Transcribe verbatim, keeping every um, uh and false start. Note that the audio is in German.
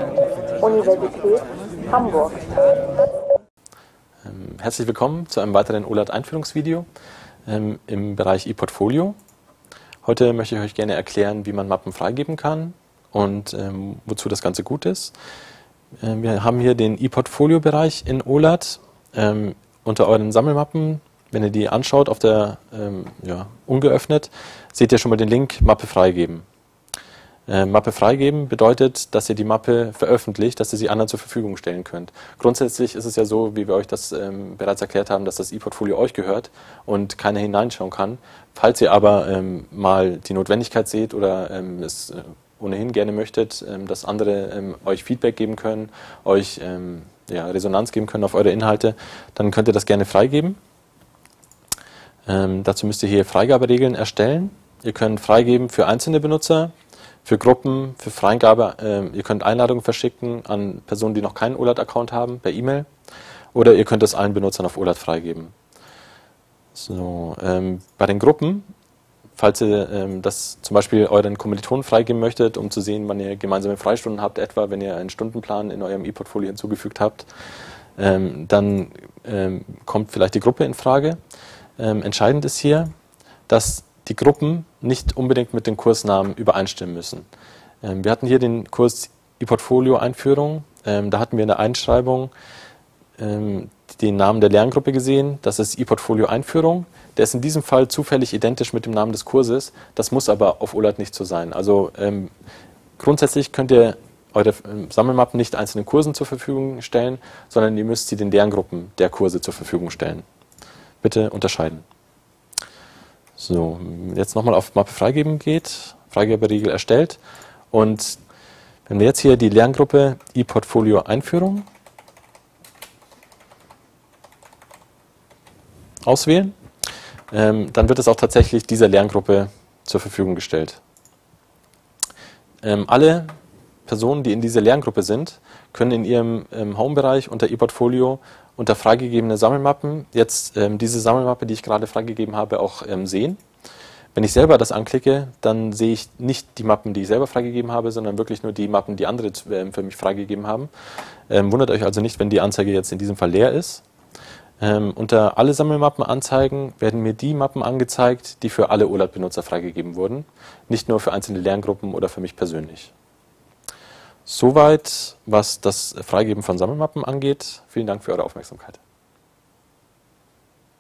Universität Hamburg. Herzlich willkommen zu einem weiteren O L A T-Einführungsvideo ähm, im Bereich ePortfolio. Heute möchte ich euch gerne erklären, wie man Mappen freigeben kann und ähm, wozu das Ganze gut ist. Ähm, wir haben hier den ePortfolio-Bereich in O L A T. Ähm, unter euren Sammelmappen, wenn ihr die anschaut, auf der ähm, ja, ungeöffnet, seht ihr schon mal den Link Mappe freigeben. Äh, Mappe freigeben bedeutet, dass ihr die Mappe veröffentlicht, dass ihr sie anderen zur Verfügung stellen könnt. Grundsätzlich ist es ja so, wie wir euch das ähm, bereits erklärt haben, dass das ePortfolio euch gehört und keiner hineinschauen kann. Falls ihr aber ähm, mal die Notwendigkeit seht oder ähm, es äh, ohnehin gerne möchtet, ähm, dass andere ähm, euch Feedback geben können, euch ähm, ja, Resonanz geben können auf eure Inhalte, dann könnt ihr das gerne freigeben. Ähm, dazu müsst ihr hier Freigaberegeln erstellen. Ihr könnt freigeben für einzelne Benutzer, für Gruppen, für Freigabe. Äh, ihr könnt Einladungen verschicken an Personen, die noch keinen O L A T-Account haben, per E-Mail. Oder ihr könnt es allen Benutzern auf O L A T freigeben. So, ähm, bei den Gruppen, falls ihr ähm, das zum Beispiel euren Kommilitonen freigeben möchtet, um zu sehen, wann ihr gemeinsame Freistunden habt, etwa wenn ihr einen Stundenplan in eurem ePortfolio hinzugefügt habt, ähm, dann ähm, kommt vielleicht die Gruppe in Frage. Ähm, entscheidend ist hier, dass die Gruppen nicht unbedingt mit den Kursnamen übereinstimmen müssen. Ähm, wir hatten hier den Kurs ePortfolio-Einführung. Ähm, da hatten wir in der Einschreibung ähm, den Namen der Lerngruppe gesehen. Das ist ePortfolio-Einführung. Der ist in diesem Fall zufällig identisch mit dem Namen des Kurses. Das muss aber auf O L A T nicht so sein. Also ähm, grundsätzlich könnt ihr eure ähm, Sammelmappen nicht einzelnen Kursen zur Verfügung stellen, sondern ihr müsst sie den Lerngruppen der Kurse zur Verfügung stellen. Bitte unterscheiden. So, jetzt nochmal auf Mappe freigeben geht, Freigaberegel erstellt, und wenn wir jetzt hier die Lerngruppe ePortfolio Einführung auswählen, ähm, dann wird es auch tatsächlich dieser Lerngruppe zur Verfügung gestellt. Ähm, alle Personen, die in dieser Lerngruppe sind, können in ihrem ähm, Home-Bereich unter ePortfolio unter freigegebene Sammelmappen jetzt ähm, diese Sammelmappe, die ich gerade freigegeben habe, auch ähm, sehen. Wenn ich selber das anklicke, dann sehe ich nicht die Mappen, die ich selber freigegeben habe, sondern wirklich nur die Mappen, die andere äh, für mich freigegeben haben. Ähm, wundert euch also nicht, wenn die Anzeige jetzt in diesem Fall leer ist. Ähm, unter alle Sammelmappen anzeigen werden mir die Mappen angezeigt, die für alle O L A T-Benutzer freigegeben wurden, nicht nur für einzelne Lerngruppen oder für mich persönlich. Soweit, was das Freigeben von Sammelmappen angeht. Vielen Dank für eure Aufmerksamkeit.